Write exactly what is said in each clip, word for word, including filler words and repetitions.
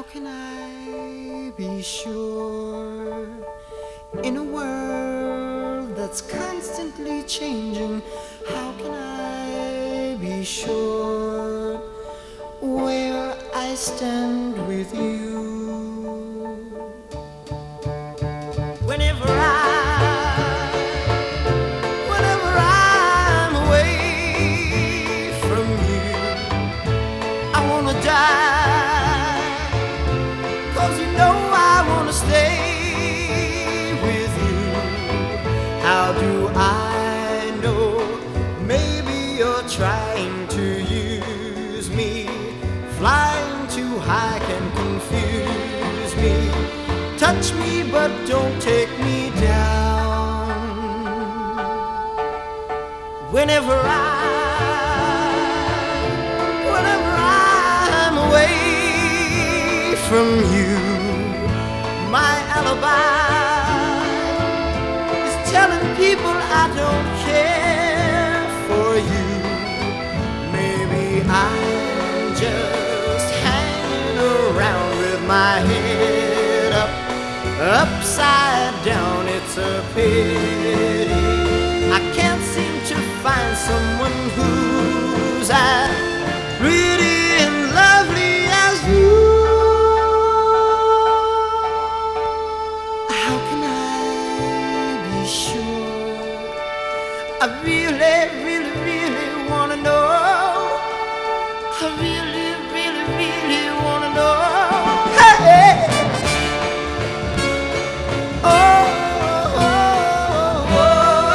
can I be sure in a world that's constantly changing? How can I be sure where I stand with you? Whenever I, whenever I'm away from you, I wanna die, 'cause you know I wanna stay with you. How do I know? Maybe you're trying to use me. Flying too high can confuse me. Touch me but don't take me down. Whenever I, whenever I'm away from you, my alibi is telling people I don't care for you. Maybe I'm just hanging around with my head up, upside down. It's a pity I can't seem to find someone who's as pretty and lovely as you. How can I be sure? I really, really, really wanna know. I really, really, really wanna know. Hey! Oh, oh, oh, oh,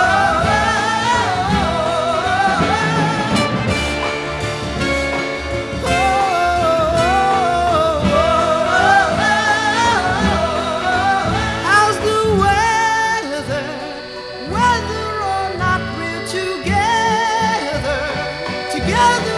how's the weather? Whether or not we're together, together.